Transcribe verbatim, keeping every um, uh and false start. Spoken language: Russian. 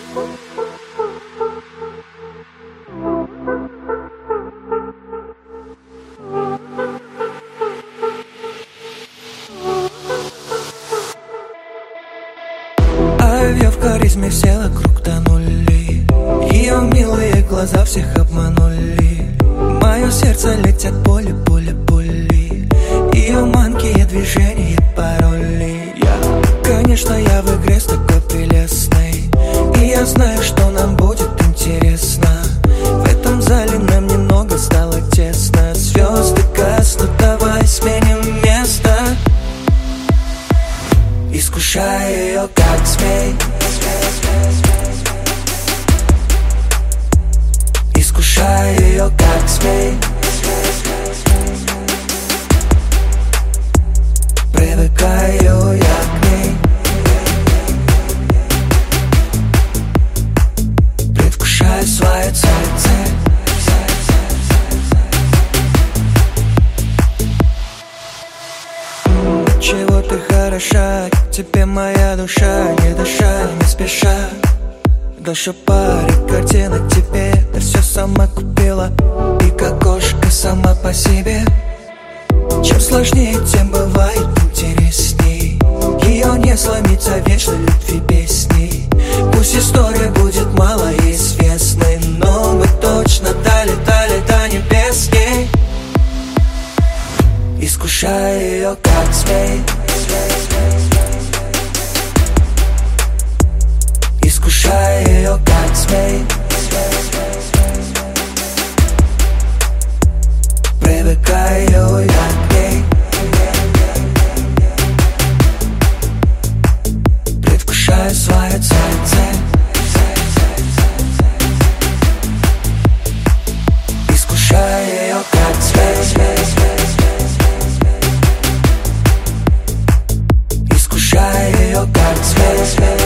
Ее в харизме все вокруг тонули, ее милые глаза всех обманули. В мое сердце летят пули, пули, пули, ее манкие движения, пароли. Я, конечно, я в игре с такой прелестной, и я знаю, что нам будет интересно. В этом зале нам немного стало тесно. Звезды гаснут, давай сменим место. Искушая ее, как змей, искушая ее, как змей, привыкаю я к ней, предвкушаю свою цель, цель. Чего ты хороша, тебе моя душа, не дыша, не спеша. Дальше паре картинок тебе, ты все сама купила, и как кошка сама по себе. Чем сложнее, тем бывает интересней. Ее не сломится вечной любви песней. Пусть история будет малоизвестной, но мы точно долетали до небес ей. Искушая ее, как змей, искушая ее, как змей, привыкаю я к ней, предвкушаю свою цель, цель. Искушая ее, как змей, искушая ее, как змей.